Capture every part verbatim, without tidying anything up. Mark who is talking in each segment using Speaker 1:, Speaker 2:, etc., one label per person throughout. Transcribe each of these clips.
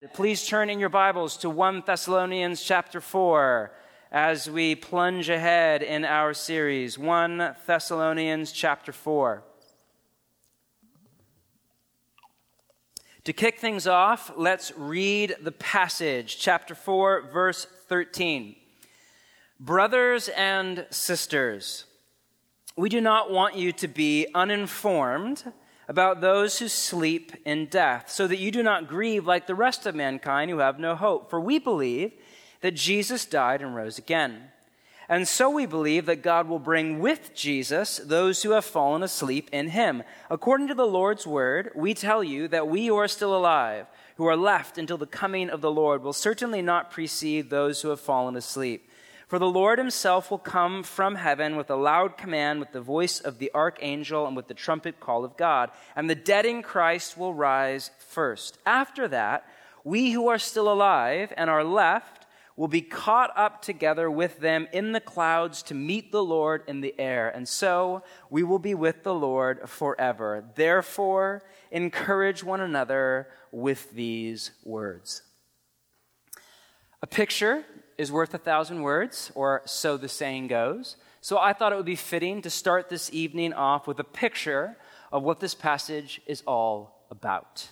Speaker 1: please turn in your Bibles to First Thessalonians chapter four as we plunge ahead in our series. First Thessalonians chapter four. To kick things off, let's read the passage, chapter four, verse thirteen. Brothers and sisters, we do not want you to be uninformed about those who sleep in death, so that you do not grieve like the rest of mankind who have no hope. For we believe that Jesus died and rose again. And so we believe that God will bring with Jesus those who have fallen asleep in him. According to the Lord's word, we tell you that we who are still alive, who are left until the coming of the Lord, will certainly not precede those who have fallen asleep. For the Lord himself will come from heaven with a loud command, with the voice of the archangel, and with the trumpet call of God. And the dead in Christ will rise first. After that, we who are still alive and are left will be caught up together with them in the clouds to meet the Lord in the air. And so we will be with the Lord forever. Therefore, encourage one another with these words. A picture is worth a thousand words, or so the saying goes. So I thought it would be fitting to start this evening off with a picture of what this passage is all about.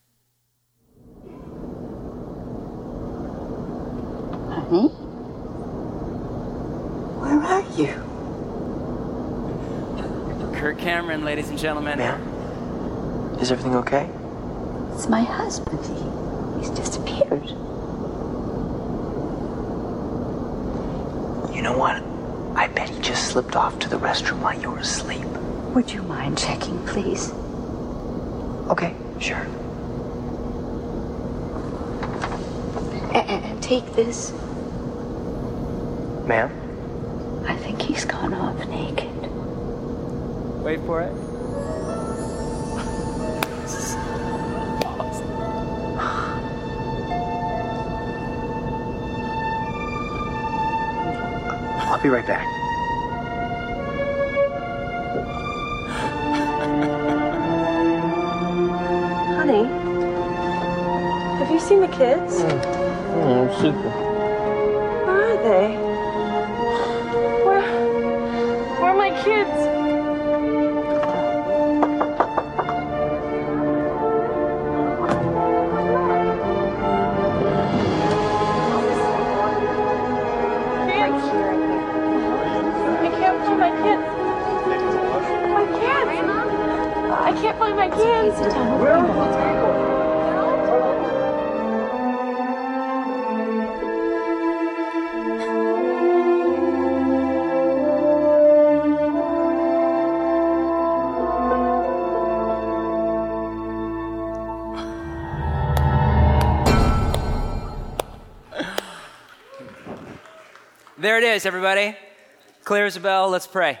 Speaker 2: Honey? Where are you?
Speaker 1: Kirk Cameron, ladies and gentlemen.
Speaker 3: Ma'am, is everything okay?
Speaker 2: It's my husband. He, he's disappeared.
Speaker 3: You know what? I bet he just slipped off to the restroom while you were asleep.
Speaker 2: Would you mind checking, please?
Speaker 3: Okay, sure.
Speaker 2: And, and take this.
Speaker 3: Ma'am?
Speaker 2: I think he's gone off naked.
Speaker 1: Wait for it.
Speaker 3: I'll be right back.
Speaker 4: Honey, have you seen the kids?
Speaker 5: Mm. Mm, super.
Speaker 4: Where are they? Where, where are my kids? I can't find my kids. Where are the people?
Speaker 1: There it is, everybody. Clear as a bell. Let's pray.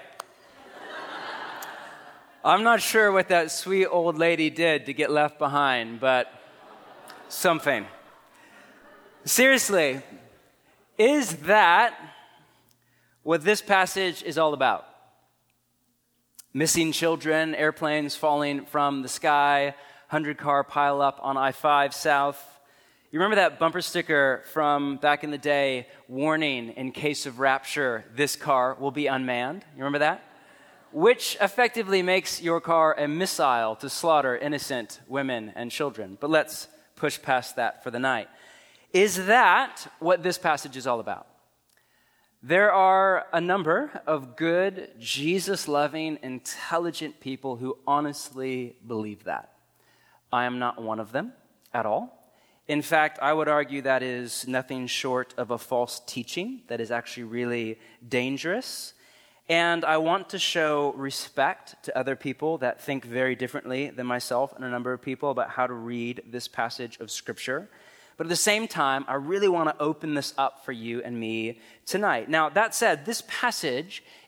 Speaker 1: I'm not sure what that sweet old lady did to get left behind, but something. Seriously, is that what this passage is all about? Missing children, airplanes falling from the sky, hundred-car pileup on I five South. You remember that bumper sticker from back in the day, warning, in case of rapture, this car will be unmanned? You remember that? Which effectively makes your car a missile to slaughter innocent women and children. But let's push past that for the night. Is that what this passage is all about? There are a number of good, Jesus-loving, intelligent people who honestly believe that. I am not one of them at all. In fact, I would argue that is nothing short of a false teaching that is actually really dangerous. And I want to show respect to other people that think very differently than myself and a number of people about how to read this passage of Scripture. But at the same time, I really want to open this up for you and me tonight. Now, that said, this passage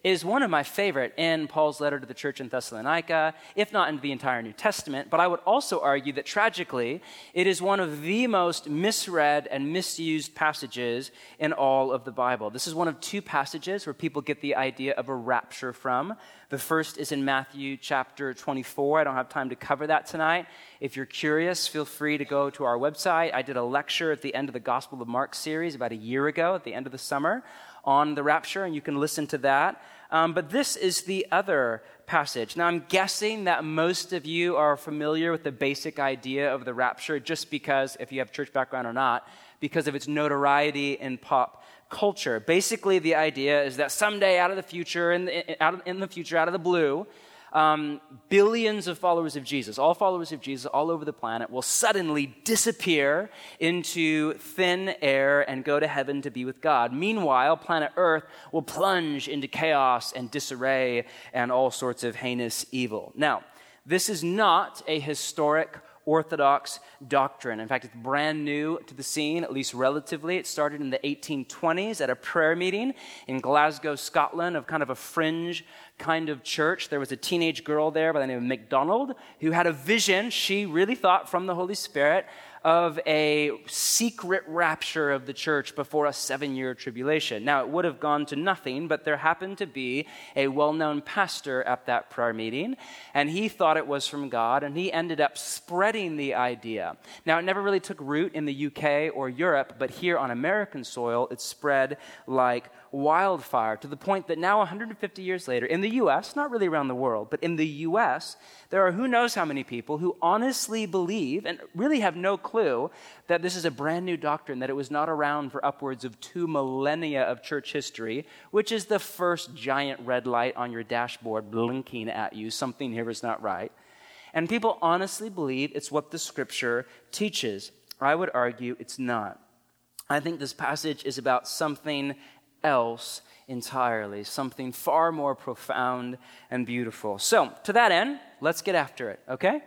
Speaker 1: is one of my favorite in Paul's letter to the church in Thessalonica, if not in the entire New Testament. But I would also argue that tragically, it is one of the most misread and misused passages in all of the Bible. This is one of two passages where people get the idea of a rapture from. The first is in Matthew chapter twenty-four. I don't have time to cover that tonight. If you're curious, feel free to go to our website. I did a lecture at the end of the Gospel of Mark series about a year ago at the end of the summer on the rapture, and you can listen to that. Um, but this is the other passage. Now, I'm guessing that most of you are familiar with the basic idea of the rapture just because, if you have church background or not, because of its notoriety in pop culture. Basically, the idea is that someday out of the future, in the, out of, in the future, out of the blue, um, billions of followers of Jesus, all followers of Jesus all over the planet, will suddenly disappear into thin air and go to heaven to be with God. Meanwhile, planet Earth will plunge into chaos and disarray and all sorts of heinous evil. Now, this is not a historic Orthodox doctrine. In fact, it's brand new to the scene, at least relatively. It started in the eighteen twenties at a prayer meeting in Glasgow, Scotland, of kind of a fringe kind of church. There was a teenage girl there by the name of MacDonald who had a vision, she really thought from the Holy Spirit, of a secret rapture of the church before a seven-year tribulation. Now, it would have gone to nothing, but there happened to be a well-known pastor at that prayer meeting, and he thought it was from God, and he ended up spreading the idea. Now, it never really took root in the U K or Europe, but here on American soil, it spread like wildfire, to the point that now, one hundred fifty years later, in the U S, not really around the world, but in the U S, there are who knows how many people who honestly believe and really have no clue that this is a brand new doctrine, that it was not around for upwards of two millennia of church history, which is the first giant red light on your dashboard blinking at you, something here is not right. And people honestly believe it's what the scripture teaches. I would argue it's not. I think this passage is about something else entirely, something far more profound and beautiful. So, to that end, let's get after it, okay?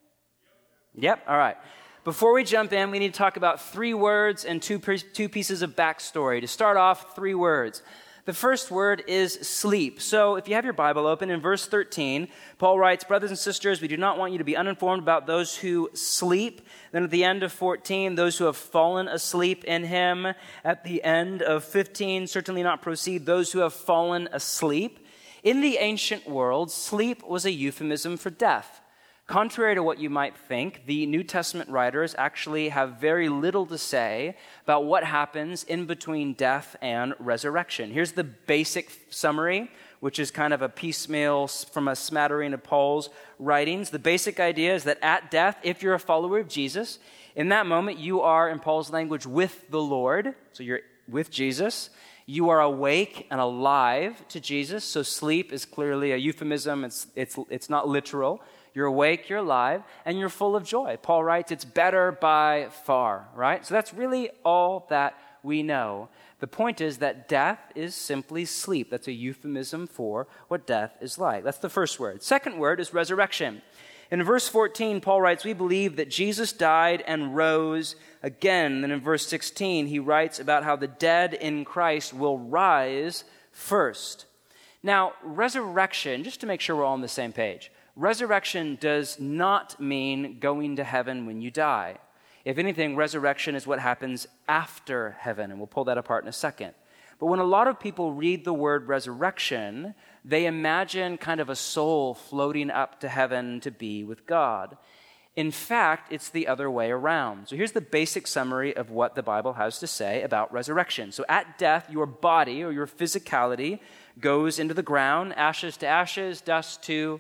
Speaker 1: Yep, all right. Before we jump in, we need to talk about three words and two, two pieces of backstory. To start off, three words. The first word is sleep. So if you have your Bible open, in verse thirteen, Paul writes, "Brothers and sisters, we do not want you to be uninformed about those who sleep." Then at the end of fourteen, "those who have fallen asleep in him." At the end of fifteen, "certainly not proceed, those who have fallen asleep." In the ancient world, sleep was a euphemism for death. Contrary to what you might think, the New Testament writers actually have very little to say about what happens in between death and resurrection. Here's the basic summary, which is kind of a piecemeal from a smattering of Paul's writings. The basic idea is that at death, if you're a follower of Jesus, in that moment you are, in Paul's language, with the Lord. So you're with Jesus. You are awake and alive to Jesus. So sleep is clearly a euphemism. It's, it's, it's not literal. You're awake, you're alive, and you're full of joy. Paul writes, it's better by far, right? So that's really all that we know. The point is that death is simply sleep. That's a euphemism for what death is like. That's the first word. Second word is resurrection. In verse fourteen, Paul writes, we believe that Jesus died and rose again. Then in verse sixteen, he writes about how the dead in Christ will rise first. Now, resurrection, just to make sure we're all on the same page, resurrection does not mean going to heaven when you die. If anything, resurrection is what happens after heaven, and we'll pull that apart in a second. But when a lot of people read the word resurrection, they imagine kind of a soul floating up to heaven to be with God. In fact, it's the other way around. So here's the basic summary of what the Bible has to say about resurrection. So at death, your body or your physicality goes into the ground, ashes to ashes, dust to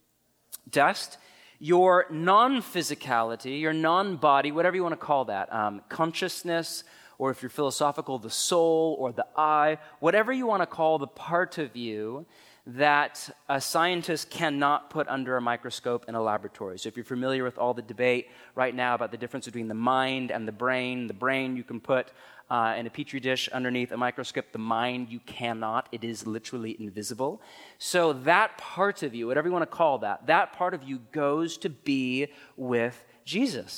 Speaker 1: dust. Your non-physicality, your non-body, whatever you want to call that, um, consciousness, or if you're philosophical, the soul or the I, whatever you want to call the part of you that a scientist cannot put under a microscope in a laboratory. So if you're familiar with all the debate right now about the difference between the mind and the brain, the brain you can put uh, in a petri dish underneath a microscope. The mind you cannot. It is literally invisible. So that part of you, whatever you want to call that, that part of you goes to be with Jesus.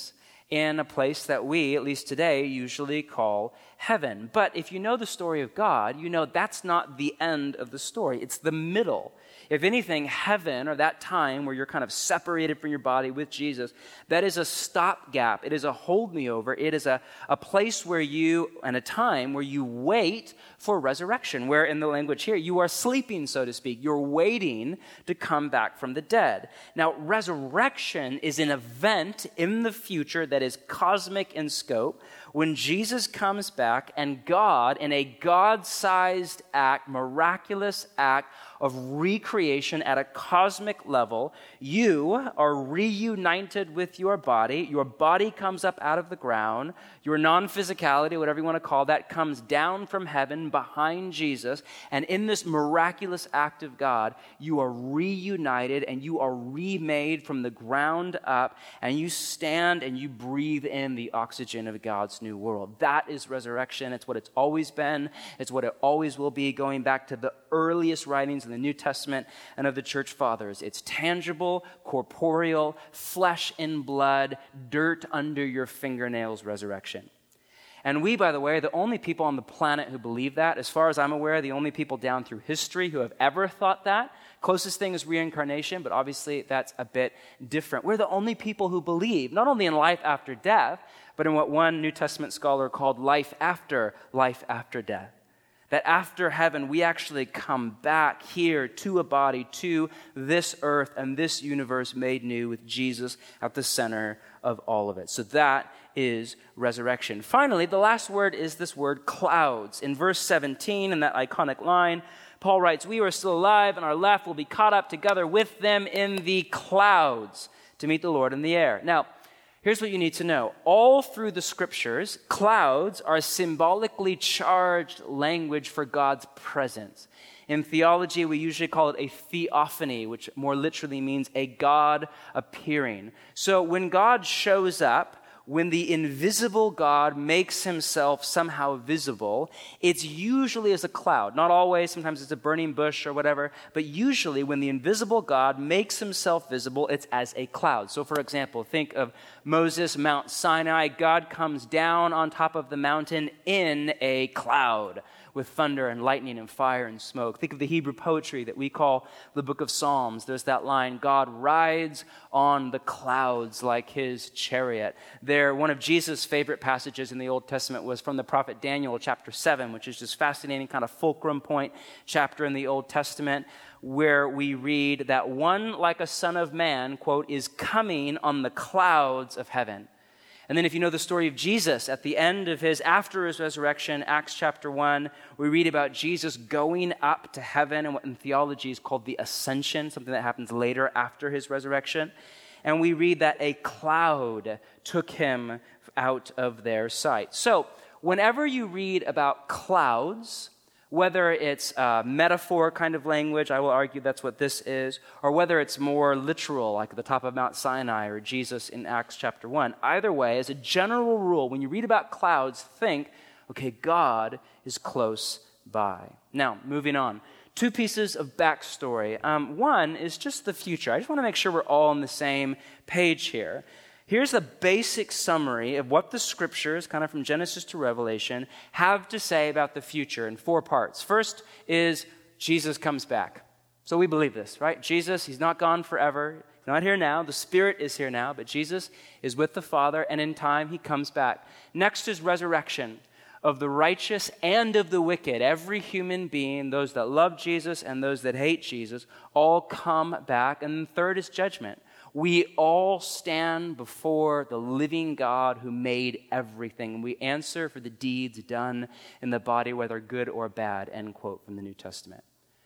Speaker 1: in a place that we, at least today, usually call heaven. But if you know the story of God, you know that's not the end of the story. It's the middle. If anything, heaven, or that time where you're kind of separated from your body with Jesus, that is a stopgap. It is a hold me over. It is a, a place where you, and a time where you wait for resurrection, where in the language here, you are sleeping, so to speak. You're waiting to come back from the dead. Now, resurrection is an event in the future that is cosmic in scope, when Jesus comes back and God, in a God-sized act, miraculous act of recreation at a cosmic level, you are reunited with your body. Your body comes up out of the ground. Your non-physicality, whatever you want to call that, comes down from heaven behind Jesus. And in this miraculous act of God, you are reunited and you are remade from the ground up, and you stand and you breathe in the oxygen of God's new world. That is resurrection. It's what it's always been. It's what it always will be, going back to the earliest writings in the New Testament and of the church fathers. It's tangible, corporeal, flesh and blood, dirt under your fingernails resurrection. And we, by the way, are the only people on the planet who believe that. As far as I'm aware, the only people down through history who have ever thought that. Closest thing is reincarnation, but obviously that's a bit different. We're the only people who believe, not only in life after death, but in what one New Testament scholar called life after life after death. That after heaven, we actually come back here to a body, to this earth and this universe made new with Jesus at the center of all of it. So that is resurrection. Finally, the last word is this word clouds. In verse seventeen, in that iconic line, Paul writes, "We who are still alive and are left will be caught up together with them in the clouds to meet the Lord in the air." Now, here's what you need to know. All through the scriptures, clouds are symbolically charged language for God's presence. In theology, we usually call it a theophany, which more literally means a God appearing. So when God shows up, when the invisible God makes himself somehow visible, it's usually as a cloud. Not always, sometimes it's a burning bush or whatever, but usually when the invisible God makes himself visible, it's as a cloud. So for example, think of Moses, Mount Sinai. God comes down on top of the mountain in a cloud with thunder and lightning and fire and smoke. Think of the Hebrew poetry that we call the book of Psalms. There's that line, God rides on the clouds like his chariot. There, one of Jesus' favorite passages in the Old Testament was from the prophet Daniel, chapter seven, which is just fascinating, kind of fulcrum point chapter in the Old Testament, where we read that one like a son of man, quote, is coming on the clouds of heaven. And then if you know the story of Jesus, at the end of his, after his resurrection, Acts chapter one, we read about Jesus going up to heaven, and what in theology is called the ascension, something that happens later after his resurrection. And we read that a cloud took him out of their sight. So whenever you read about clouds, whether it's a metaphor kind of language, I will argue that's what this is, or whether it's more literal, like at the top of Mount Sinai or Jesus in Acts chapter one. Either way, as a general rule, when you read about clouds, think, okay, God is close by. Now, moving on. Two pieces of backstory. Um, one is just the future. I just want to make sure we're all on the same page here. Here's the basic summary of what the scriptures, kind of from Genesis to Revelation, have to say about the future in four parts. First is Jesus comes back. So we believe this, right? Jesus, he's not gone forever. He's not here now. The Spirit is here now, but Jesus is with the Father, and in time he comes back. Next is resurrection of the righteous and of the wicked. Every human being, those that love Jesus and those that hate Jesus, all come back. And third is judgment. We all stand before the living God who made everything. We answer for the deeds done in the body, whether good or bad, end quote from the New Testament.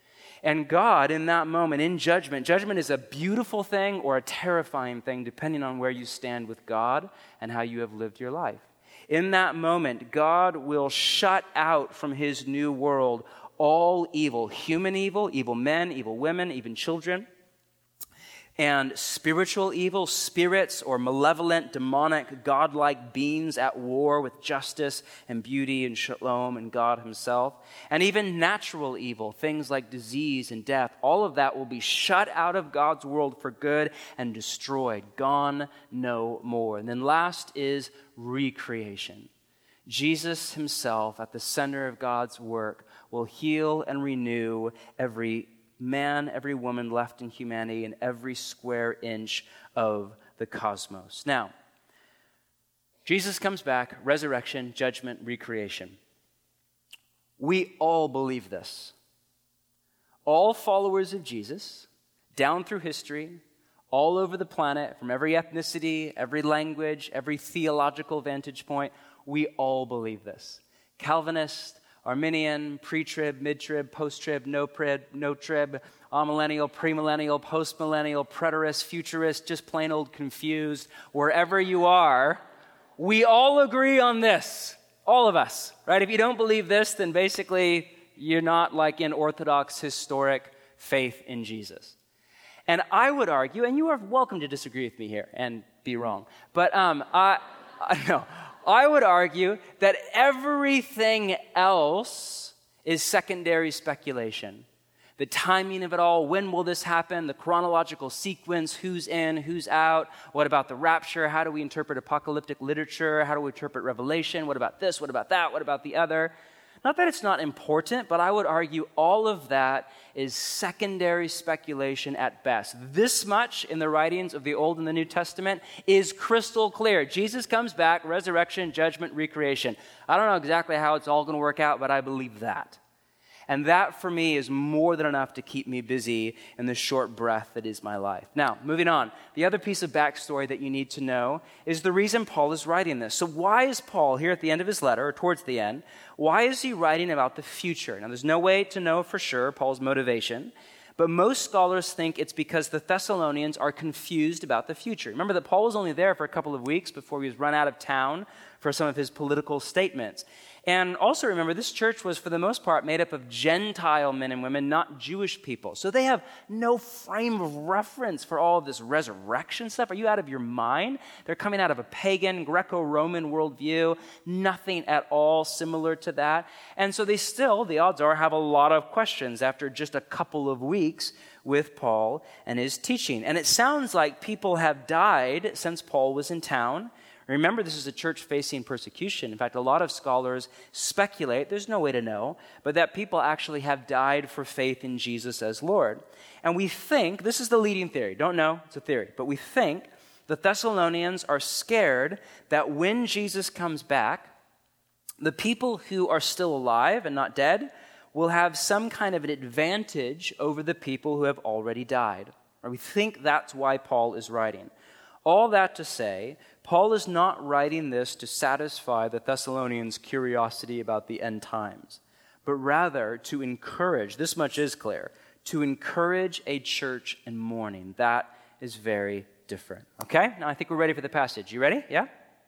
Speaker 1: And God, in that moment, in judgment, judgment is a beautiful thing or a terrifying thing, depending on where you stand with God and how you have lived your life. In that moment, God will shut out from his new world all evil, human evil, evil men, evil women, even children. and spiritual evil, spirits or malevolent, demonic, godlike beings at war with justice and beauty and shalom and God himself, and even natural evil, things like disease and death, all of that will be shut out of God's world for good and destroyed, gone no more. And then last is recreation. Jesus himself, at the center of God's work, will heal and renew every man, every woman left in humanity, and every square inch of the cosmos. Now, Jesus comes back, resurrection, judgment, recreation. We all believe this. All followers of Jesus, down through history, all over the planet, from every ethnicity, every language, every theological vantage point, we all believe this. Calvinist, Arminian, pre-trib, mid-trib, post-trib, no-trib, no-trib, amillennial, premillennial, post-millennial, preterist, futurist, just plain old confused, wherever you are, we all agree on this. All of us, right? If you don't believe this, then basically you're not like in Orthodox historic faith in Jesus. And I would argue, and you are welcome to disagree with me here and be wrong, but um, I, I no. I would argue that everything else is secondary speculation. The timing of it all, when will this happen, the chronological sequence, who's in, who's out, what about the rapture, how do we interpret apocalyptic literature, how do we interpret Revelation, what about this, what about that, what about the other? Not that it's not important, but I would argue all of that is secondary speculation at best. This much in the writings of the Old and the New Testament is crystal clear. Jesus comes back, resurrection, judgment, recreation. I don't know exactly how it's all going to work out, but I believe that. And that, for me, is more than enough to keep me busy in the short breath that is my life. Now, moving on. The other piece of backstory that you need to know is the reason Paul is writing this. So why is Paul, here at the end of his letter, or towards the end, why is he writing about the future? Now, there's no way to know for sure Paul's motivation, but most scholars think it's because the Thessalonians are confused about the future. Remember that Paul was only there for a couple of weeks before he was run out of town for some of his political statements. And also remember, this church was for the most part made up of Gentile men and women, not Jewish people. So they have no frame of reference for all of this resurrection stuff. Are you out of your mind? They're coming out of a pagan, Greco-Roman worldview, nothing at all similar to that. And so they still, the odds are, have a lot of questions after just a couple of weeks with Paul and his teaching. And it sounds like people have died since Paul was in town. Remember, this is a church facing persecution. In fact, a lot of scholars speculate, there's no way to know, but that people actually have died for faith in Jesus as Lord. And we think, this is the leading theory, don't know, it's a theory, but we think the Thessalonians are scared that when Jesus comes back, the people who are still alive and not dead will have some kind of an advantage over the people who have already died. Or we think that's why Paul is writing. All that to say, Paul is not writing this to satisfy the Thessalonians' curiosity about the end times, but rather to encourage, this much is clear, to encourage a church in mourning. That is very different. Okay? Now I think we're ready for the passage. You ready? Yeah?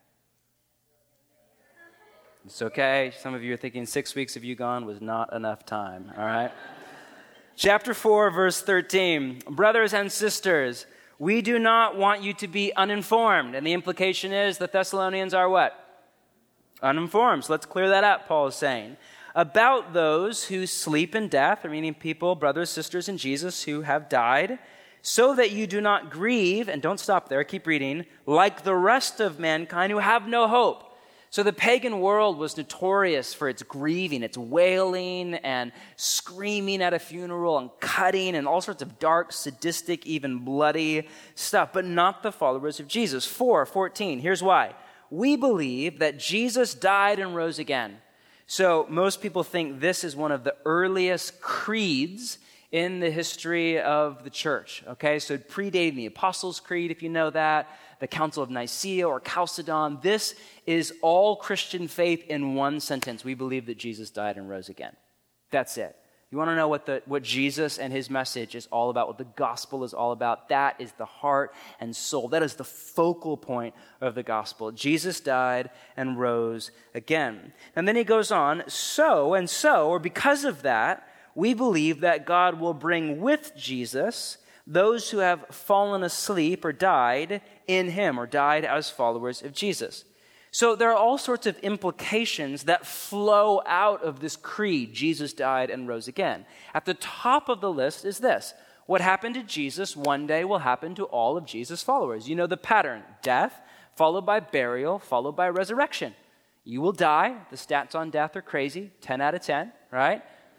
Speaker 1: It's okay. Some of you are thinking six weeks of you gone was not enough time. All right? Chapter four, verse thirteen. Brothers and sisters, we do not want you to be uninformed. And the implication is the Thessalonians are what? Uninformed. So let's clear that up, Paul is saying. About those who sleep in death, or meaning people, brothers, sisters in Jesus who have died, so that you do not grieve, and don't stop there, keep reading, like the rest of mankind who have no hope. So the pagan world was notorious for its grieving, its wailing and screaming at a funeral and cutting and all sorts of dark, sadistic, even bloody stuff, but not the followers of Jesus. four fourteen, here's why. We believe that Jesus died and rose again. So most people think this is one of the earliest creeds in the history of the church, okay? So predating the Apostles' Creed, if you know that, the Council of Nicaea or Chalcedon. This is all Christian faith in one sentence. We believe that Jesus died and rose again. That's it. You want to know what the what Jesus and his message is all about, what the gospel is all about? That is the heart and soul. That is the focal point of the gospel. Jesus died and rose again. And then he goes on, so and so, or because of that, we believe that God will bring with Jesus those who have fallen asleep or died in him, or died as followers of Jesus. So there are all sorts of implications that flow out of this creed, Jesus died and rose again. At the top of the list is this: what happened to Jesus one day will happen to all of Jesus' followers. You know the pattern: death, followed by burial, followed by resurrection. You will die. The stats on death are crazy, ten out of ten, right?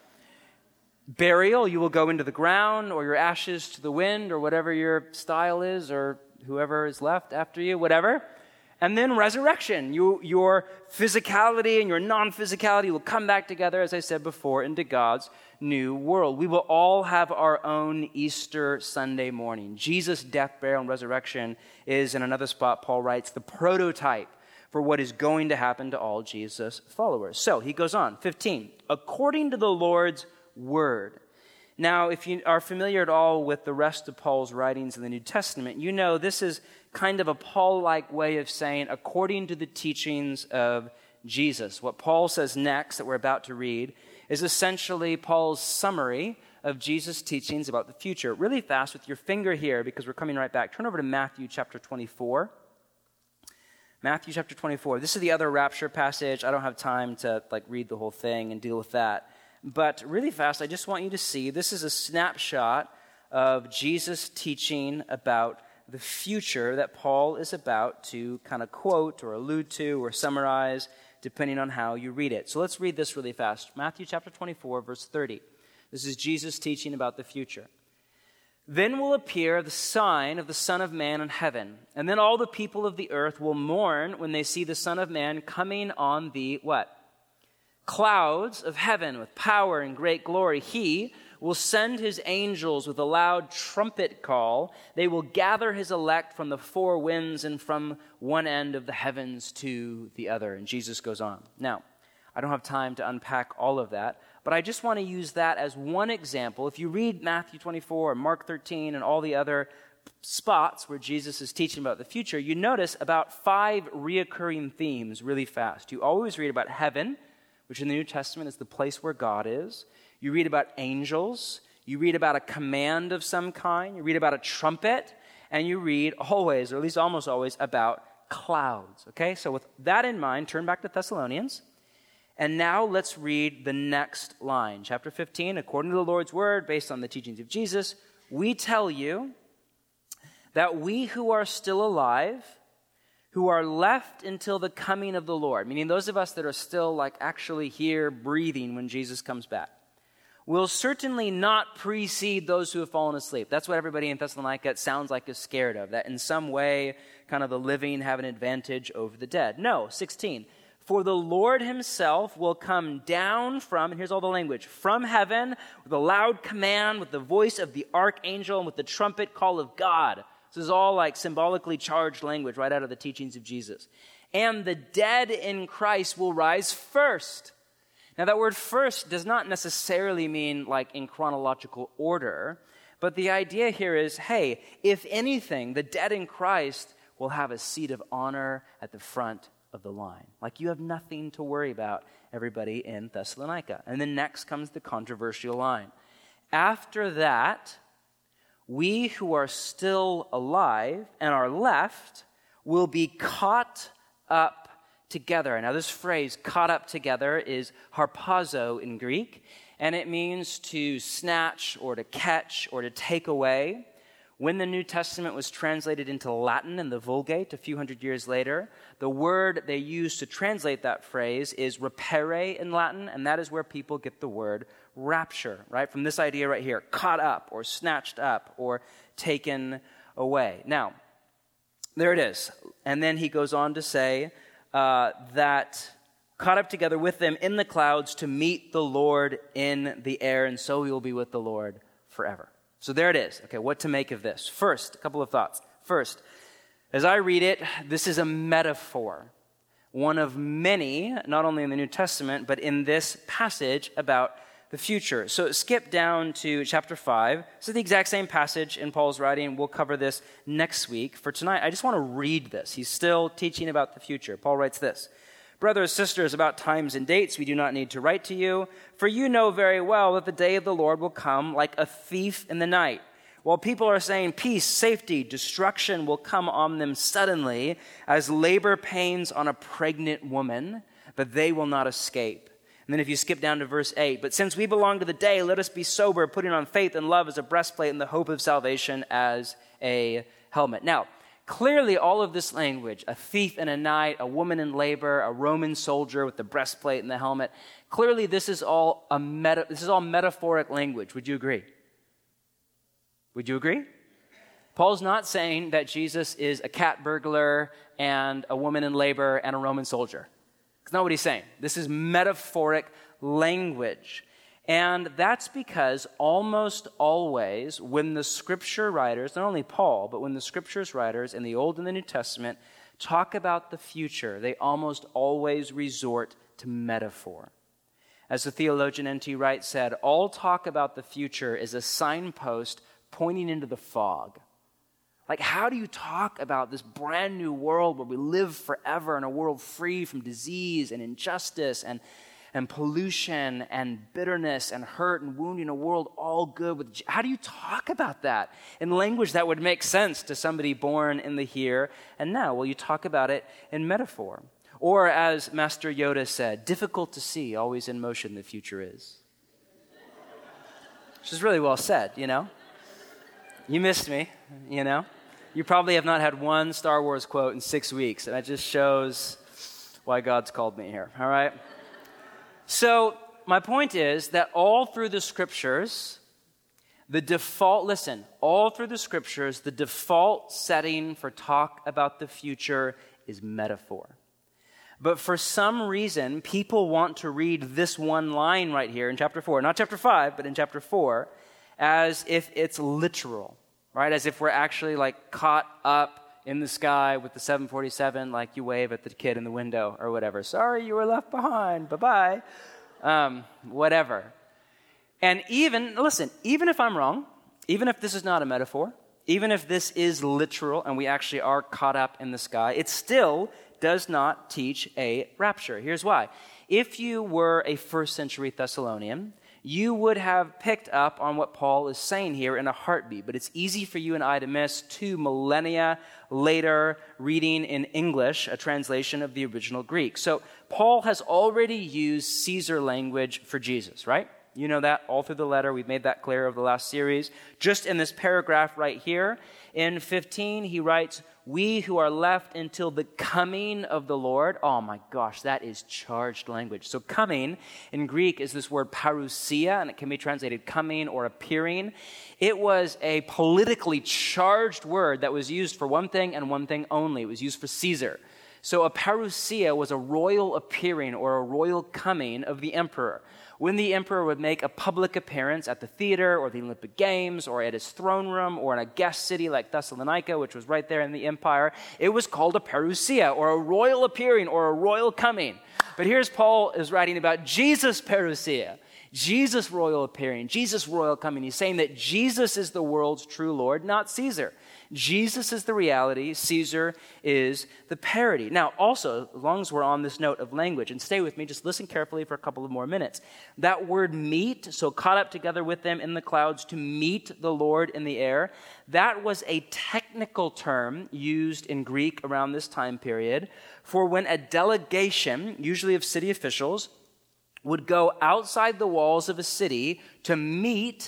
Speaker 1: Burial, you will go into the ground, or your ashes to the wind, or whatever your style is, or whoever is left after you, whatever. And then resurrection, you, your physicality and your non-physicality will come back together, as I said before, into God's new world. We will all have our own Easter Sunday morning. Jesus' death, burial, and resurrection is, in another spot, Paul writes, the prototype for what is going to happen to all Jesus' followers. So he goes on, fifteen, according to the Lord's word. Now, if you are familiar at all with the rest of Paul's writings in the New Testament, you know this is kind of a Paul-like way of saying, according to the teachings of Jesus. What Paul says next, that we're about to read, is essentially Paul's summary of Jesus' teachings about the future. Really fast with your finger here, because we're coming right back. Turn over to Matthew chapter twenty-four. Matthew chapter twenty-four. This is the other rapture passage. I don't have time to like read the whole thing and deal with that. But really fast, I just want you to see, this is a snapshot of Jesus' teaching about the future that Paul is about to kind of quote or allude to or summarize, depending on how you read it. So let's read this really fast. Matthew chapter twenty-four, verse thirty. This is Jesus teaching about the future. Then will appear the sign of the Son of Man in heaven, and then all the people of the earth will mourn when they see the Son of Man coming on the what? Clouds of heaven with power and great glory. He will send his angels with a loud trumpet call. They will gather his elect from the four winds and from one end of the heavens to the other. And Jesus goes on. Now, I don't have time to unpack all of that, but I just want to use that as one example. If you read Matthew twenty-four and Mark thirteen and all the other spots where Jesus is teaching about the future, you notice about five reoccurring themes really fast. You always read about heaven, which in the New Testament is the place where God is. You read about angels. You read about a command of some kind. You read about a trumpet. And you read always, or at least almost always, about clouds. Okay, so with that in mind, turn back to Thessalonians. And now let's read the next line. Chapter fifteen, according to the Lord's word, based on the teachings of Jesus, we tell you that we who are still alive, who are left until the coming of the Lord, meaning those of us that are still like actually here breathing when Jesus comes back, will certainly not precede those who have fallen asleep. That's what everybody in Thessalonica, it sounds like, is scared of, that in some way kind of the living have an advantage over the dead. No, sixteen, for the Lord himself will come down from, and here's all the language, from heaven with a loud command, with the voice of the archangel, and with the trumpet call of God. This is all like symbolically charged language right out of the teachings of Jesus. And the dead in Christ will rise first. Now that word first does not necessarily mean like in chronological order, but the idea here is, hey, if anything, the dead in Christ will have a seat of honor at the front of the line. Like you have nothing to worry about, everybody in Thessalonica. And then next comes the controversial line. After that, we who are still alive and are left will be caught up together. Now this phrase, caught up together, is harpazo in Greek, and it means to snatch or to catch or to take away. When the New Testament was translated into Latin in the Vulgate a few hundred years later, the word they used to translate that phrase is rapere in Latin, and that is where people get the word rapture, right? From this idea right here, caught up or snatched up or taken away. Now, there it is. And then he goes on to say uh, that caught up together with them in the clouds to meet the Lord in the air, and so we will be with the Lord forever. So there it is. Okay, what to make of this? First, a couple of thoughts. First, as I read it, this is a metaphor, one of many, not only in the New Testament, but in this passage about the future. So skip down to chapter five. This is the exact same passage in Paul's writing. We'll cover this next week. For tonight, I just want to read this. He's still teaching about the future. Paul writes this. Brothers, sisters, about times and dates we do not need to write to you, for you know very well that the day of the Lord will come like a thief in the night. while people are saying peace, safety, destruction will come on them suddenly as labor pains on a pregnant woman, but they will not escape. And then if you skip down to verse eight, but since we belong to the day, let us be sober, putting on faith and love as a breastplate and the hope of salvation as a helmet. Now, clearly all of this language, a thief in a night, a woman in labor, a Roman soldier with the breastplate and the helmet, clearly this is all a meta, this is all metaphoric language. Would you agree? Would you agree? Paul's not saying that Jesus is a cat burglar and a woman in labor and a Roman soldier. That's not what he's saying. This is metaphoric language. And that's because almost always when the scripture writers, not only Paul, but when the scriptures writers in the Old and the New Testament talk about the future, they almost always resort to metaphor. As the theologian N T Wright said, all talk about the future is a signpost pointing into the fog. Like, how do you talk about this brand new world where we live forever in a world free from disease and injustice and, and pollution and bitterness and hurt and wounding, a world all good with... How do you talk about that in language that would make sense to somebody born in the here and now? Well, you talk about it in metaphor. Or as Master Yoda said, difficult to see, always in motion the future is. Which is really well said, you know? You missed me, you know? You probably have not had one Star Wars quote in six weeks, and that just shows why God's called me here, all right? So my point is that all through the scriptures, the default, listen, all through the scriptures, the default setting for talk about the future is metaphor. But for some reason, people want to read this one line right here in chapter four, not chapter five, but in chapter four, as if it's literal, right? As if we're actually like caught up in the sky with the seven forty-seven, like you wave at the kid in the window or whatever. Sorry, you were left behind. Bye-bye. Um, whatever. And even, listen, even if I'm wrong, even if this is not a metaphor, even if this is literal and we actually are caught up in the sky, it still does not teach a rapture. Here's why. If you were a first century Thessalonian, you would have picked up on what Paul is saying here in a heartbeat, but it's easy for you and I to miss two millennia later reading in English, a translation of the original Greek. So Paul has already used Caesar language for Jesus, right? You know that all through the letter. We've made that clear over the last series. Just in this paragraph right here, in fifteen, he writes, we who are left until the coming of the Lord. Oh my gosh, that is charged language. So coming in Greek is this word parousia, and it can be translated coming or appearing. It was a politically charged word that was used for one thing and one thing only. It was used for Caesar. So a parousia was a royal appearing or a royal coming of the emperor. When the emperor would make a public appearance at the theater or the Olympic Games or at his throne room or in a guest city like Thessalonica, which was right there in the empire, it was called a parousia or a royal appearing or a royal coming. But here's Paul is writing about Jesus' parousia, Jesus' royal appearing, Jesus' royal coming. He's saying that Jesus is the world's true Lord, not Caesar. Jesus is the reality, Caesar is the parody. Now, also, as long as we're on this note of language, and stay with me, just listen carefully for a couple of more minutes. That word meet, so caught up together with them in the clouds to meet the Lord in the air, that was a technical term used in Greek around this time period for when a delegation, usually of city officials, would go outside the walls of a city to meet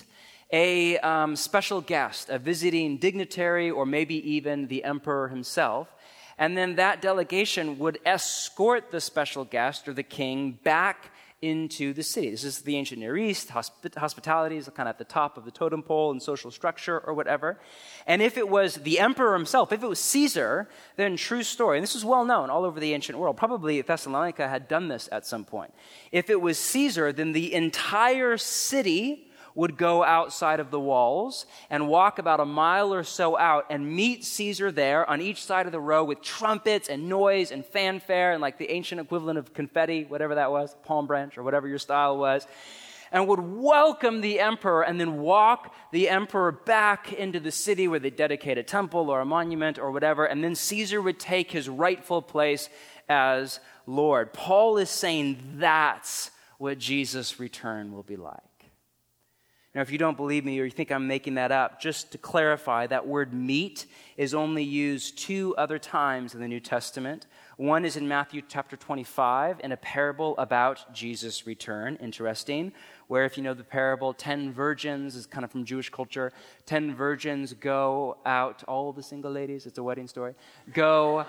Speaker 1: a um, special guest, a visiting dignitary, or maybe even the emperor himself. And then that delegation would escort the special guest or the king back into the city. This is the ancient Near East. Hosp- hospitality is kind of at the top of the totem pole in social structure or whatever. And if it was the emperor himself, if it was Caesar, then true story, and this is well known all over the ancient world, probably Thessalonica had done this at some point. If it was Caesar, then the entire city would go outside of the walls and walk about a mile or so out and meet Caesar there on each side of the row with trumpets and noise and fanfare and like the ancient equivalent of confetti, whatever that was, palm branch or whatever your style was, and would welcome the emperor and then walk the emperor back into the city where they dedicate a temple or a monument or whatever, and then Caesar would take his rightful place as Lord. Paul is saying that's what Jesus' return will be like. Now, if you don't believe me or you think I'm making that up, just to clarify, that word meet is only used two other times in the New Testament. One is in Matthew chapter twenty-five in a parable about Jesus' return. Interesting. Where, if you know the parable, ten virgins is kind of from Jewish culture. Ten virgins go out, all the single ladies, it's a wedding story, go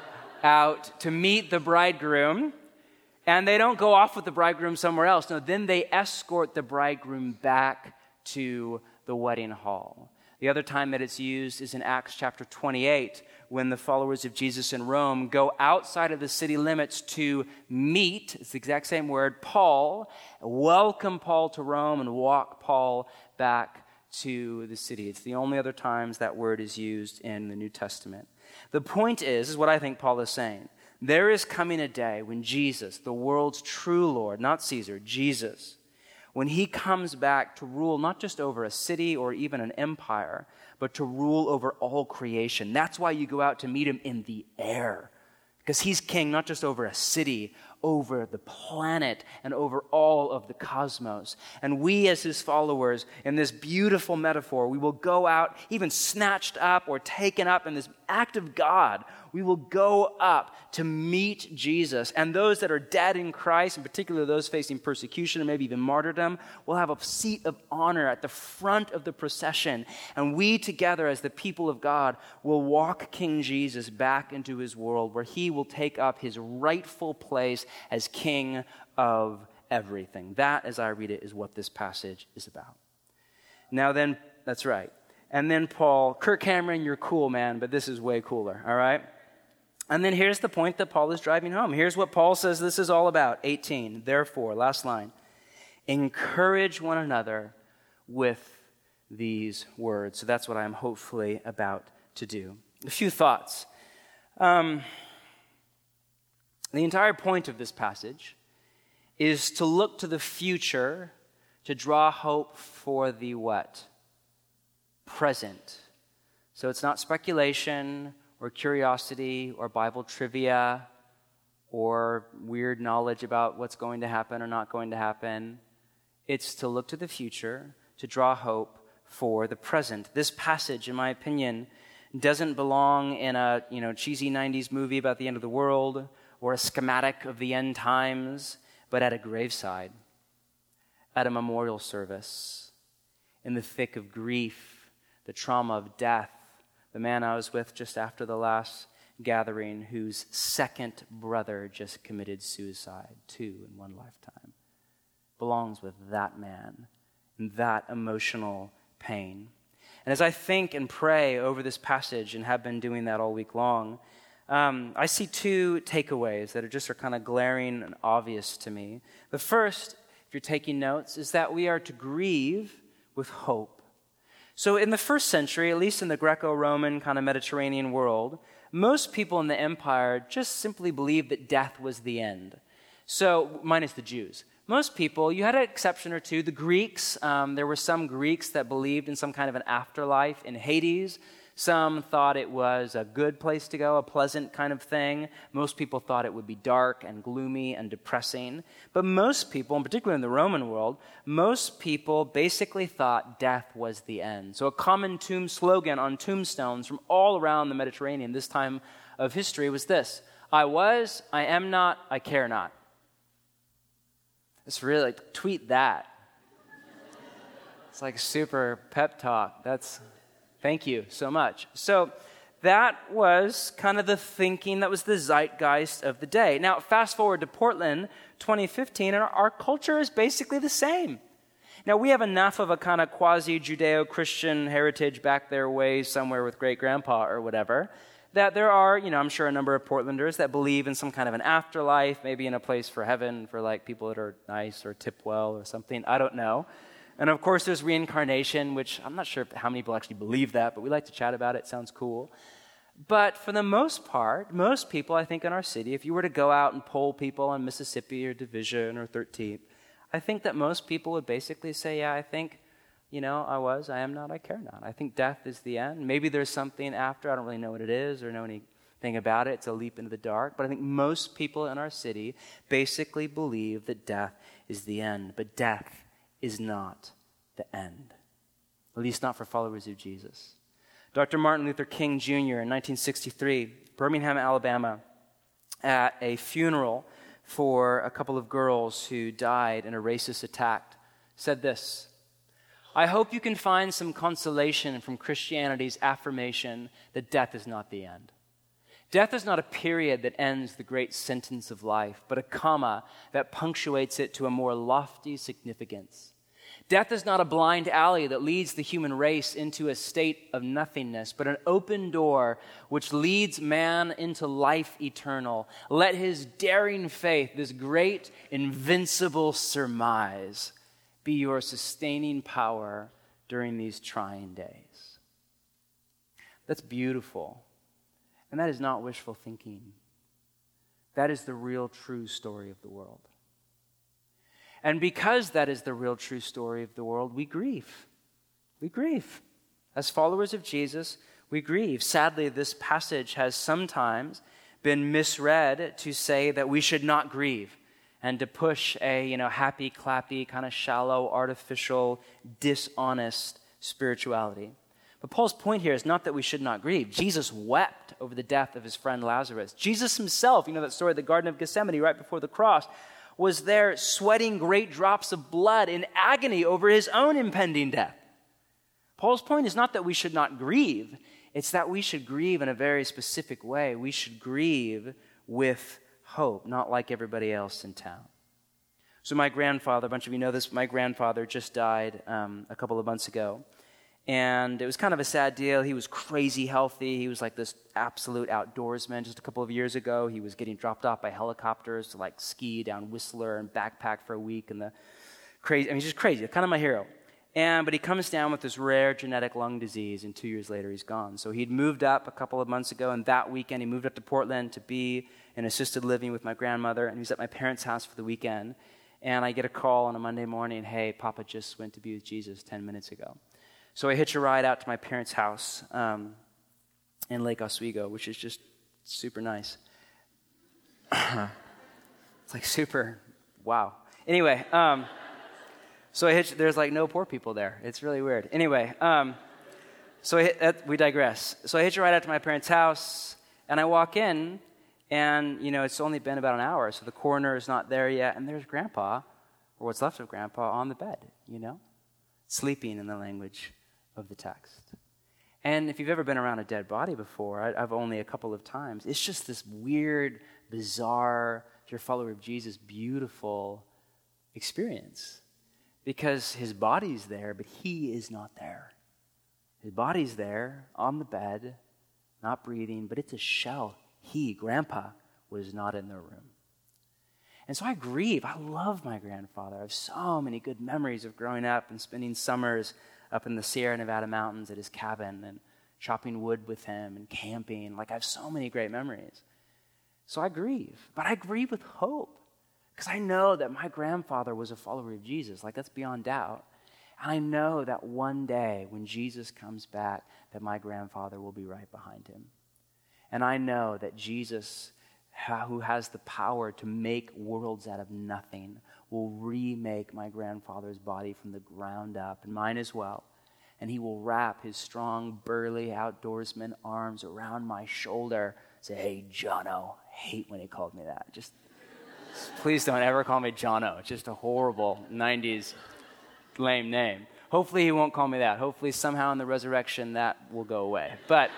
Speaker 1: out to meet the bridegroom. And they don't go off with the bridegroom somewhere else. No, then they escort the bridegroom back to the wedding hall. The other time that it's used is in Acts chapter twenty-eight, when the followers of Jesus in Rome go outside of the city limits to meet, it's the exact same word, Paul, welcome Paul to Rome and walk Paul back to the city. It's the only other times that word is used in the New Testament. The point is, is what I think Paul is saying. There is coming a day when Jesus, the world's true Lord, not Caesar, Jesus, when he comes back to rule not just over a city or even an empire, but to rule over all creation. That's why you go out to meet him in the air, because he's king not just over a city, over the planet and over all of the cosmos. And we as his followers, in this beautiful metaphor, we will go out, even snatched up or taken up in this act of God, we will go up to meet Jesus. And those that are dead in Christ, in particular those facing persecution and maybe even martyrdom, will have a seat of honor at the front of the procession. And we together as the people of God will walk King Jesus back into his world, where he will take up his rightful place as king of everything. That, as I read it, is what this passage is about. Now then, that's right. And then Paul, Kirk Cameron, you're cool, man, but this is way cooler, all right? And then here's the point that Paul is driving home. Here's what Paul says this is all about. eighteen, therefore, last line. Encourage one another with these words. So that's what I'm hopefully about to do. A few thoughts. Um, the entire point of this passage is to look to the future to draw hope for the what? Present. So it's not speculation or curiosity or Bible trivia or weird knowledge about what's going to happen or not going to happen. It's to look to the future to draw hope for the present. This passage, in my opinion, doesn't belong in a, you know, cheesy nineties movie about the end of the world or a schematic of the end times, but at a graveside, at a memorial service, in the thick of grief, the trauma of death. The man I was with just after the last gathering, whose second brother just committed suicide, two in one lifetime, belongs with that man in that emotional pain. And as I think and pray over this passage, and have been doing that all week long, um, I see two takeaways that are just are kind of glaring and obvious to me. The first, if you're taking notes, is that we are to grieve with hope. So in the first century, at least in the Greco-Roman kind of Mediterranean world, most people in the empire just simply believed that death was the end. So, minus the Jews. Most people, you had an exception or two. The Greeks, um, there were some Greeks that believed in some kind of an afterlife in Hades. Some thought it was a good place to go, a pleasant kind of thing. Most people thought it would be dark and gloomy and depressing. But most people, and particularly in the Roman world, most people basically thought death was the end. So a common tomb slogan on tombstones from all around the Mediterranean this time of history was this: I was, I am not, I care not. It's really like, tweet that. It's like super pep talk. That's... Thank you so much. So that was kind of the thinking, that was the zeitgeist of the day. Now, fast forward to Portland, twenty fifteen, and our, our culture is basically the same. Now, we have enough of a kind of quasi-Judeo-Christian heritage back their ways somewhere with great-grandpa or whatever, that there are, you know, I'm sure a number of Portlanders that believe in some kind of an afterlife, maybe in a place for heaven for like people that are nice or tip well or something. I don't know. And of course, there's reincarnation, which I'm not sure how many people actually believe that, but we like to chat about it. It sounds cool. But for the most part, most people, I think, in our city, if you were to go out and poll people on Mississippi or Division or thirteenth, I think that most people would basically say, yeah, I think, you know, I was, I am not, I care not. I think death is the end. Maybe there's something after. I don't really know what it is or know anything about it. It's a leap into the dark. But I think most people in our city basically believe that death is the end. But death is not the end. at least not for followers of Jesus. Doctor Martin Luther King Junior in nineteen sixty-three, Birmingham, Alabama, at a funeral for a couple of girls who died in a racist attack, said this: "I hope you can find some consolation from Christianity's affirmation that death is not the end. Death is not a period that ends the great sentence of life, but a comma that punctuates it to a more lofty significance. Death is not a blind alley that leads the human race into a state of nothingness, but an open door which leads man into life eternal. Let his daring faith, this great invincible surmise, be your sustaining power during these trying days." That's beautiful. And that is not wishful thinking. That is the real true story of the world. And because that is the real true story of the world, we grieve. We grieve. As followers of Jesus, we grieve. Sadly, this passage has sometimes been misread to say that we should not grieve and to push a, you know, happy, clappy, kind of shallow, artificial, dishonest spirituality. But Paul's point here is not that we should not grieve. Jesus wept over the death of his friend Lazarus. Jesus himself, you know that story of the Garden of Gethsemane right before the cross, was there sweating great drops of blood in agony over his own impending death. Paul's point is not that we should not grieve. It's that we should grieve in a very specific way. We should grieve with hope, not like everybody else in town. So my grandfather, a bunch of you know this, my grandfather just died um, a couple of months ago. And it was kind of a sad deal. He was crazy healthy. He was like this absolute outdoorsman. Just a couple of years ago, he was getting dropped off by helicopters to like ski down Whistler and backpack for a week. And the crazy, I mean, he's just crazy. Kind of my hero. And but he comes down with this rare genetic lung disease, and two years later, he's gone. So he'd moved up a couple of months ago, and that weekend, he moved up to Portland to be in assisted living with my grandmother. And he was at my parents' house for the weekend. And I get a call on a Monday morning, "Hey, Papa just went to be with Jesus ten minutes ago." So I hitch a ride out to my parents' house um, in Lake Oswego, which is just super nice. It's like super, wow. Anyway, um, so I hitch, there's like no poor people there. It's really weird. Anyway, um, so I hit, that, we digress. So I hitch a ride out to my parents' house, and I walk in, and, you know, it's only been about an hour, so the coroner is not there yet, and there's Grandpa, or what's left of Grandpa, on the bed, you know, sleeping in the language of the text. And if you've ever been around a dead body before, I, I've only a couple of times, it's just this weird, bizarre, if you're a follower of Jesus, beautiful experience. Because his body's there, but he is not there. His body's there, on the bed, not breathing, but it's a shell. He, Grandpa, was not in the room. And so I grieve. I love my grandfather. I have so many good memories of growing up and spending summers up in the Sierra Nevada mountains at his cabin and chopping wood with him and camping. Like, I have so many great memories. So I grieve, but I grieve with hope because I know that my grandfather was a follower of Jesus. Like, that's beyond doubt. And I know that one day when Jesus comes back, that my grandfather will be right behind him. And I know that Jesus, who has the power to make worlds out of nothing, will remake my grandfather's body from the ground up, and mine as well. And he will wrap his strong, burly outdoorsman arms around my shoulder, say, "Hey, Jono." I hate when he called me that. Just, please don't ever call me Jono. It's just a horrible nineties lame name. Hopefully he won't call me that. Hopefully somehow in the resurrection that will go away. But,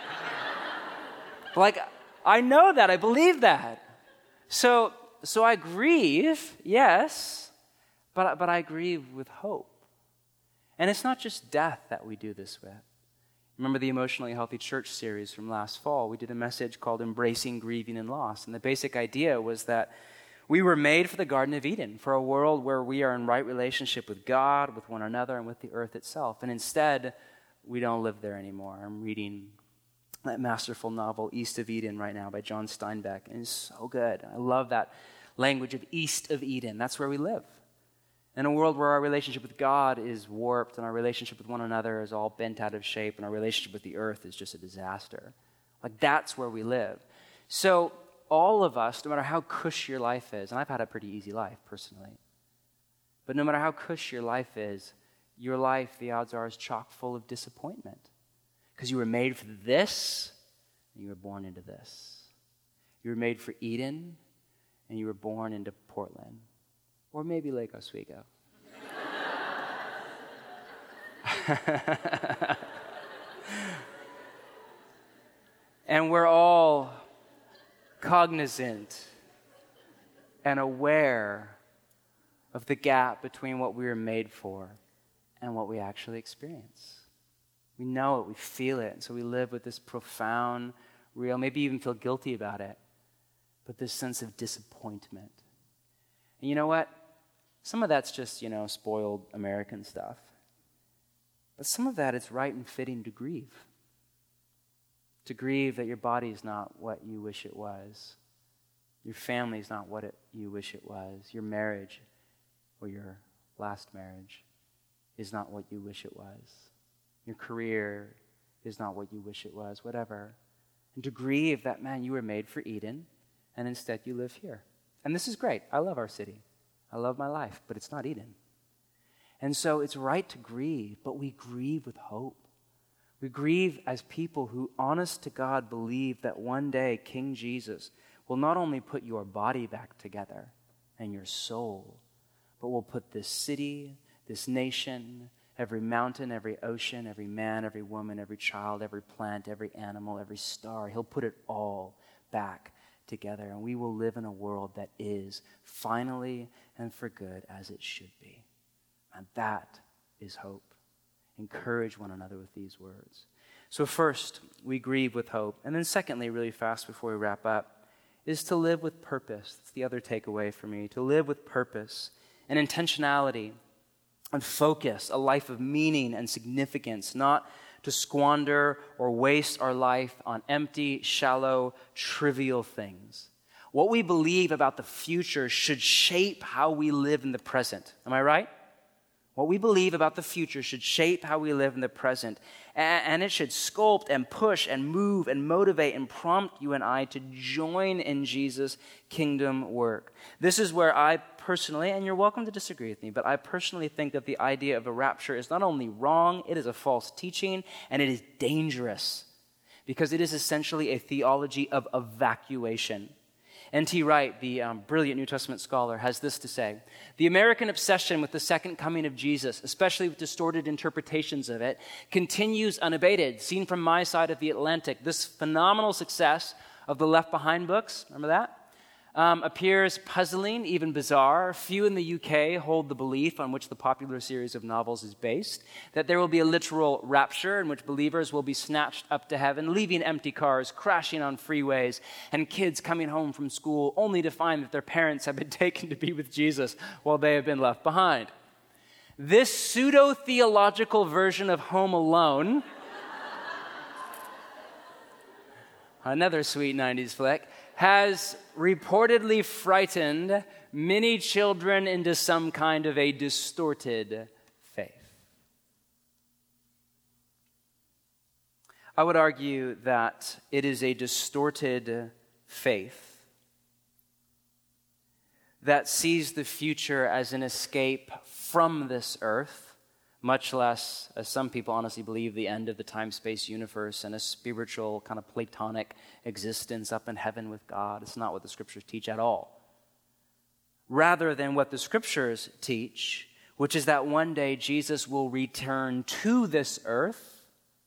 Speaker 1: like, I know that. I believe that. So, so I grieve, yes, but, but I grieve with hope. And it's not just death that we do this with. Remember the Emotionally Healthy Church series from last fall? We did a message called Embracing Grieving and Loss. And the basic idea was that we were made for the Garden of Eden, for a world where we are in right relationship with God, with one another, and with the earth itself. And instead, we don't live there anymore. I'm reading that masterful novel, East of Eden, right now by John Steinbeck. And it's so good. I love that language of East of Eden. That's where we live. In a world where our relationship with God is warped and our relationship with one another is all bent out of shape and our relationship with the earth is just a disaster. Like, that's where we live. So all of us, no matter how cush your life is, and I've had a pretty easy life personally, but no matter how cush your life is, your life, the odds are, is chock full of disappointment. Because you were made for this, and you were born into this. You were made for Eden, and you were born into Portland. Or maybe Lake Oswego. And we're all cognizant and aware of the gap between what we were made for and what we actually experience. We know it, we feel it, and so we live with this profound, real, maybe even feel guilty about it, but this sense of disappointment. And you know what? Some of that's just, you know, spoiled American stuff. But some of that is right and fitting to grieve. To grieve that your body is not what you wish it was. Your family is not what it, you wish it was. Your marriage or your last marriage is not what you wish it was. Your career is not what you wish it was, whatever. And to grieve that, man, you were made for Eden, and instead you live here. And this is great. I love our city. I love my life, but it's not Eden. And so it's right to grieve, but we grieve with hope. We grieve as people who, honest to God, believe that one day King Jesus will not only put your body back together and your soul, but will put this city, this nation, every mountain, every ocean, every man, every woman, every child, every plant, every animal, every star. He'll put it all back together, and we will live in a world that is finally and for good as it should be. And that is hope. Encourage one another with these words. So first, we grieve with hope. And then secondly, really fast before we wrap up, is to live with purpose. That's the other takeaway for me. To live with purpose and intentionality and focus, a life of meaning and significance, not to squander or waste our life on empty, shallow, trivial things. What we believe about the future should shape how we live in the present. Am I right? What we believe about the future should shape how we live in the present. And it should sculpt and push and move and motivate and prompt you and I to join in Jesus' kingdom work. This is where I personally, and you're welcome to disagree with me, but I personally think that the idea of a rapture is not only wrong, it is a false teaching, and it is dangerous because it is essentially a theology of evacuation. N T Wright, the um, brilliant New Testament scholar, has this to say: the American obsession with the second coming of Jesus, especially with distorted interpretations of it, continues unabated. Seen from my side of the Atlantic, this phenomenal success of the Left Behind books, remember that? Um, appears puzzling, even bizarre. Few in the U K hold the belief on which the popular series of novels is based, that there will be a literal rapture in which believers will be snatched up to heaven, leaving empty cars, crashing on freeways, and kids coming home from school only to find that their parents have been taken to be with Jesus while they have been left behind. This pseudo-theological version of Home Alone, another sweet nineties flick, has reportedly frightened many children into some kind of a distorted faith. I would argue that it is a distorted faith that sees the future as an escape from this earth, much less, as some people honestly believe, the end of the time-space universe and a spiritual kind of Platonic existence up in heaven with God. It's not what the Scriptures teach at all. Rather than what the Scriptures teach, which is that one day Jesus will return to this earth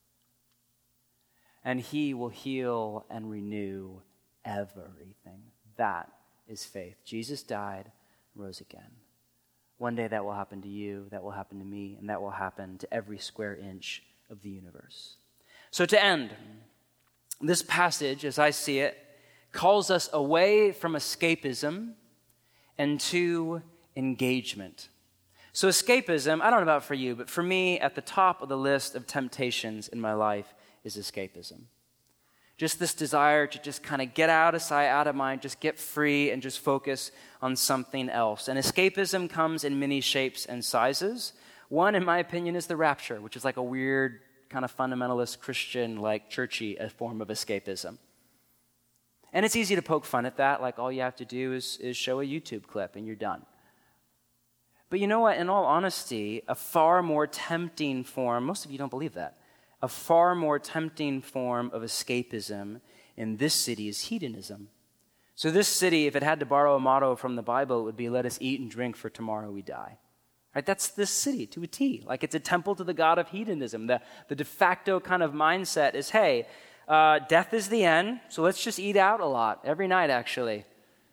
Speaker 1: and he will heal and renew everything. That is faith. Jesus died, rose again. One day that will happen to you, that will happen to me, and that will happen to every square inch of the universe. So to end, this passage, as I see it, calls us away from escapism and to engagement. So escapism, I don't know about for you, but for me, at the top of the list of temptations in my life is escapism. Just this desire to just kind of get out of sight, out of mind, just get free and just focus on something else. And escapism comes in many shapes and sizes. One, in my opinion, is the rapture, which is like a weird kind of fundamentalist Christian, like churchy a form of escapism. And it's easy to poke fun at that, like all you have to do is, is show a YouTube clip and you're done. But you know what? In all honesty, a far more tempting form, most of you don't believe that, a far more tempting form of escapism in this city is hedonism. So this city, if it had to borrow a motto from the Bible, it would be, let us eat and drink, for tomorrow we die. Right? That's this city to a T. Like, it's a temple to the god of hedonism. The, the de facto kind of mindset is, hey, uh, death is the end, so let's just eat out a lot, every night actually.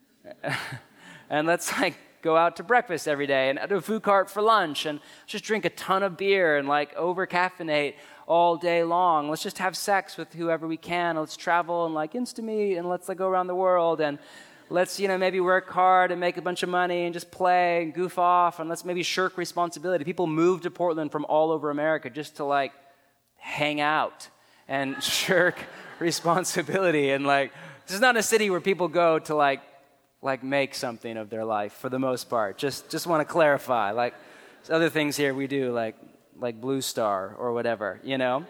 Speaker 1: And let's like go out to breakfast every day and do a food cart for lunch and just drink a ton of beer and like over-caffeinate all day long. Let's just have sex with whoever we can. Let's travel and like Insta-meet and let's like go around the world and let's, you know, maybe work hard and make a bunch of money and just play and goof off and let's maybe shirk responsibility. People move to Portland from all over America just to like hang out and shirk responsibility. And like, this is not a city where people go to like like make something of their life for the most part. Just just want to clarify. Like there's other things here we do, like like Blue Star or whatever, you know?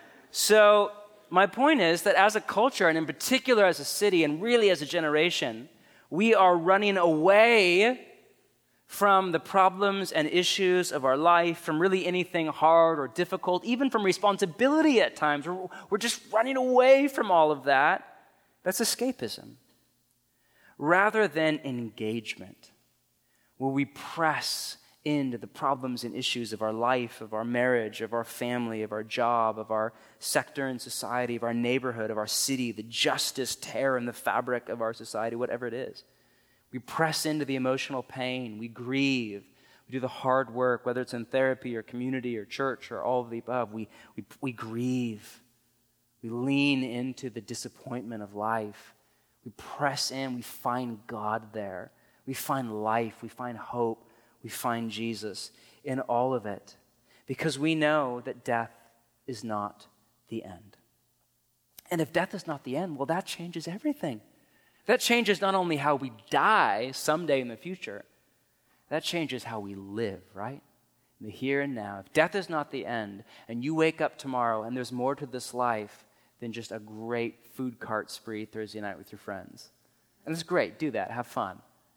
Speaker 1: So my point is that as a culture, and in particular as a city, and really as a generation, we are running away from the problems and issues of our life, from really anything hard or difficult, even from responsibility at times. We're, we're just running away from all of that. That's escapism. Rather than engagement, where we press into the problems and issues of our life, of our marriage, of our family, of our job, of our sector in society, of our neighborhood, of our city, the justice tear in the fabric of our society, whatever it is. We press into the emotional pain, we grieve, we do the hard work, whether it's in therapy or community or church or all of the above. We, we, we grieve. We lean into the disappointment of life. We press in, we find God there. We find life, we find hope, we find Jesus in all of it. Because we know that death is not the end. And if death is not the end, well, that changes everything. That changes not only how we die someday in the future, that changes how we live, right? In the here and now. If death is not the end, and you wake up tomorrow and there's more to this life than just a great food cart spree Thursday night with your friends. And it's great, do that, have fun.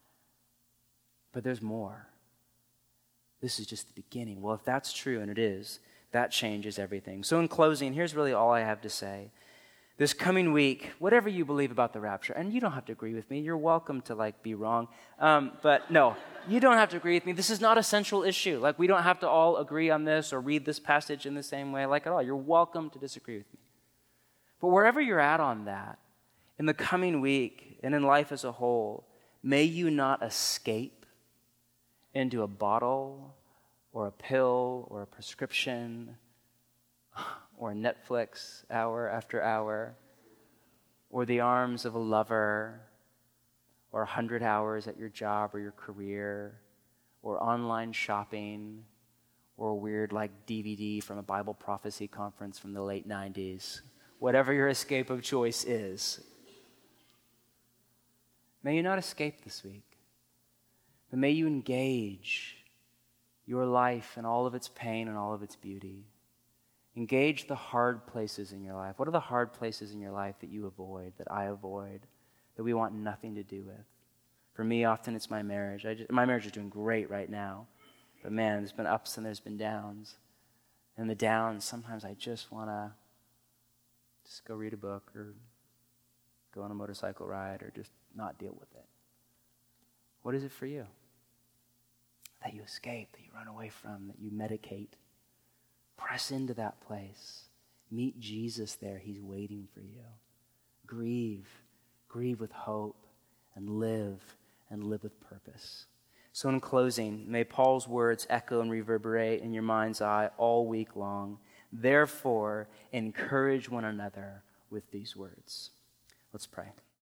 Speaker 1: But there's more. This is just the beginning. Well, if that's true, and it is, that changes everything. So in closing, here's really all I have to say. This coming week, whatever you believe about the rapture, and you don't have to agree with me, you're welcome to like be wrong, um, but no, you don't have to agree with me. This is not a central issue. Like, we don't have to all agree on this or read this passage in the same way, like at all. You're welcome to disagree with me. But wherever you're at on that, in the coming week and in life as a whole, may you not escape into a bottle or a pill or a prescription or Netflix hour after hour or the arms of a lover or a hundred hours at your job or your career or online shopping or a weird like D V D from a Bible prophecy conference from the late nineties. Whatever your escape of choice is. May you not escape this week, but may you engage your life and all of its pain and all of its beauty. Engage the hard places in your life. What are the hard places in your life that you avoid, that I avoid, that we want nothing to do with? For me, often it's my marriage. I just, my marriage is doing great right now, but man, there's been ups and there's been downs. And the downs, sometimes I just want to just go read a book or go on a motorcycle ride or just not deal with it. What is it for you? That you escape, that you run away from, that you medicate. Press into that place. Meet Jesus there. He's waiting for you. Grieve. Grieve with hope and live and live with purpose. So in closing, may Paul's words echo and reverberate in your mind's eye all week long. Therefore, encourage one another with these words. Let's pray.